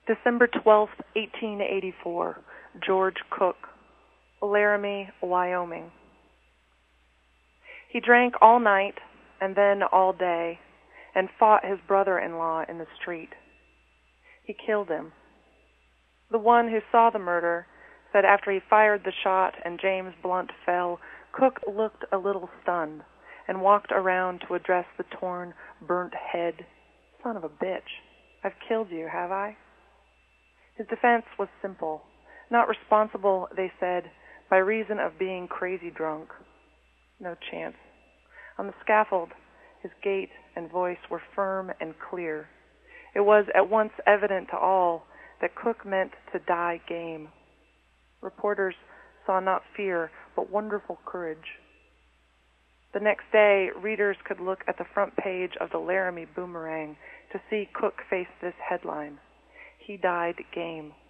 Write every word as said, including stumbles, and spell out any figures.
December twelfth, eighteen eighty-four, George Cook, Laramie, Wyoming. He drank all night and then all day and fought his brother-in-law in the street. He killed him. The one who saw the murder said after he fired the shot and James Blunt fell, Cook looked a little stunned and walked around to address the torn, burnt head. Son of a bitch, I've killed you, have I? His defense was simple. Not responsible, they said, by reason of being crazy drunk. No chance. On the scaffold, his gait and voice were firm and clear. It was at once evident to all that Cook meant to die game. Reporters saw not fear, but wonderful courage. The next day, readers could look at the front page of the Laramie Boomerang to see Cook face this headline: He died game.